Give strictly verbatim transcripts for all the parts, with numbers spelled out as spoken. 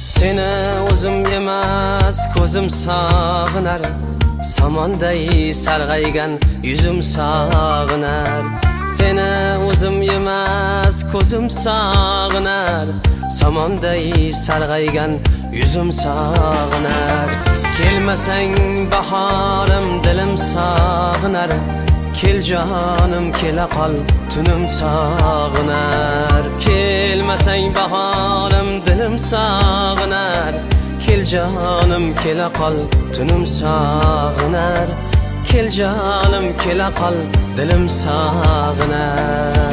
Seni o'zim emas ko'zim sog'inar, somonday sarg'aygan yuzim sog'inar. Seni o'zim emas ko'zim sog'inar, somonday sarg'aygan yuzim sog'inar. Kelmasang bahorim dilim sog'inar, kel jonim kela qol tunim sog'inar. Kelmasang bahorim dilim sog'inar, kel jonim kela qol tunim sog'inar. Kel jonim kela qol dilim sog'inar.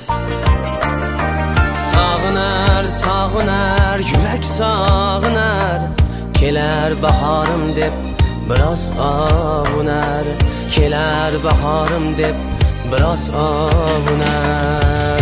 Sog'inar, sog'inar, yurak sog'inar, kelar bahorim deb biroz ovunar. Kelar bahorim deb biroz ovunar.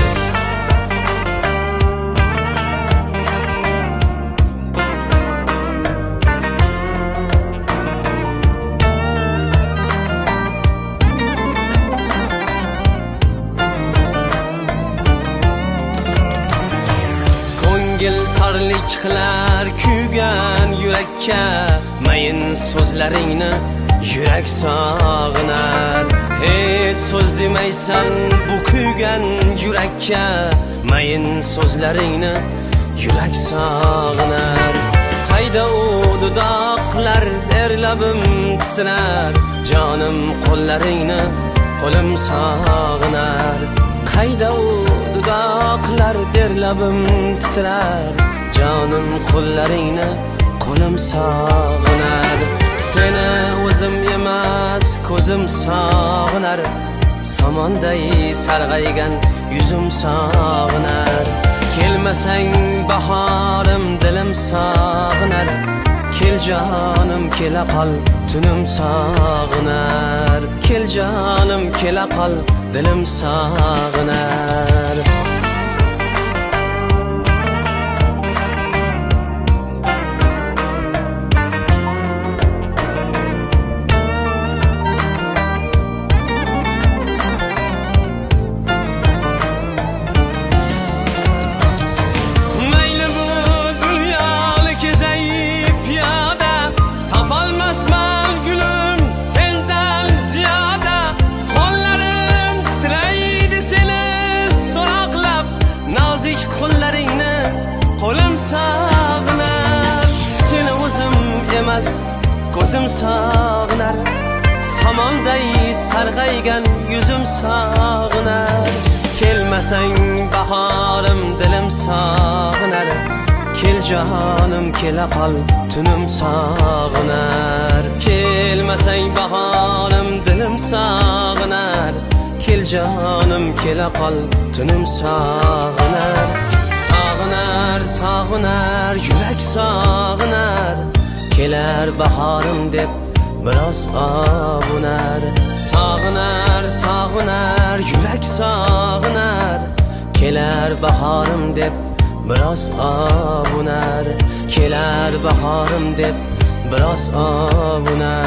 Ko'ngil torlik qilar kuygan yurakka, mayin so'zlaringni yurak sog'inar. Hech so'z demaysan bu kuygan yurakka, mayin so'zlaringni yurak sog'inar. Qayda u dudoqlar der labim titrar, jonim qo'llaringni qo'lim sog'inar. Qayda u dudoqlar der labim titrar, jonim qo'llaringni qo'lim sog'inar. Seni o'zim emas ko'zim sog'inar, somonday sarg'aygan yuzim sog'inar. Kelmasang bahorim dilim sog'inar, kel jonim kela qol tunim sog'inar. Kel jonim kela qol dilim sog'inar. Qo'llaringni qo'lim sog'inar. Seni o'zim emas ko'zim sog'inar, somonday sarg'aygan yuzim sog'inar. Kelmasang bahorim dilim sog'inar, kel jonim kela qol tunim sog'inar. Kelmasang bahorim dilim sog'inar, kel jonim kela qol tunim sog'inar. Sog'inar, sog'inar, yurak sog'inar, kelar bahorim deb biroz ovunar. Sog'inar, sog'inar, yurak sog'inar, kelar bahorim deb biroz ovunar. Kelar bahorim deb biroz ovunar.